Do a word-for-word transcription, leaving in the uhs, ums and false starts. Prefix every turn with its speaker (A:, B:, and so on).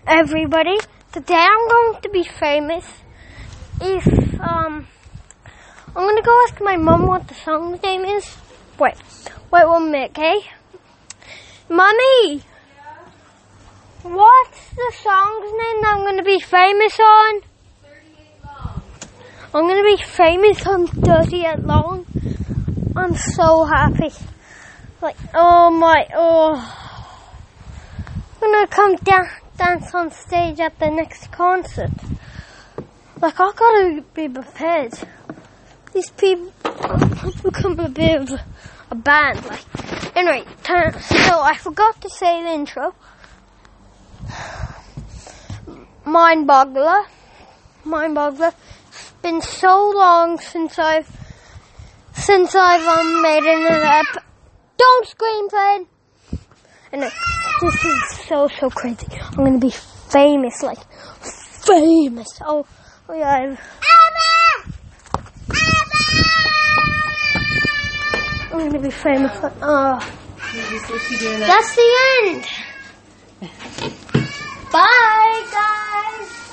A: everybody. Today I'm going to be famous. If um, I'm gonna go ask my mum what the song's name is. Wait, wait one minute, okay? Mummy,
B: Yeah?
A: what's the song's name that I'm gonna be famous on?
B: thirty-eight long.
A: I'm gonna be famous on thirty-eight long. I'm so happy. Like, oh my, oh. I'm gonna come down, dance on stage at the next concert. Like, I gotta be prepared. These people become a bit of a band. Like, anyway, turn, so I forgot to say the intro. Mind boggler. Mind boggler. It's been so long since I've since I've um, made an app. Don't scream, Fred. And this is so so crazy. I'm gonna be famous, like famous. Oh, oh yeah. I've, I'm gonna be famous. Like, oh,
B: Is she doing that?
A: that's the end. Bye, guys.